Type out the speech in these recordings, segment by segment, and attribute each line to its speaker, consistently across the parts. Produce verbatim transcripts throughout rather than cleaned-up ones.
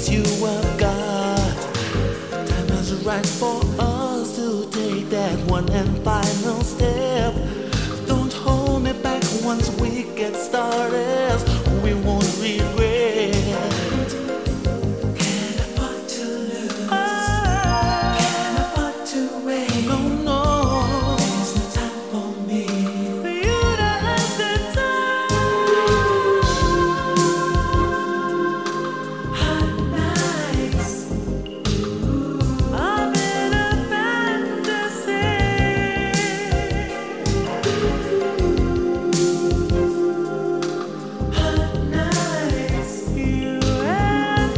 Speaker 1: you have got. Time is right for us to take that one and final step. Don't hold me back once we get started. We won't regret. Can't afford to lose. Oh, can't afford to wait. No, no. There's no time for me. For you to hesitate. Hot nights. Ooh, I'm in a fantasy. Hot nights. You and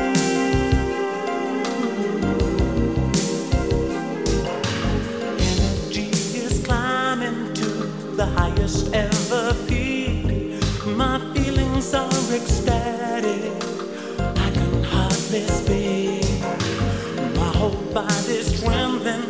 Speaker 1: energy is climbing to the highest ever peak. My feelings are ecstatic. I can hardly speak. My whole body's trembling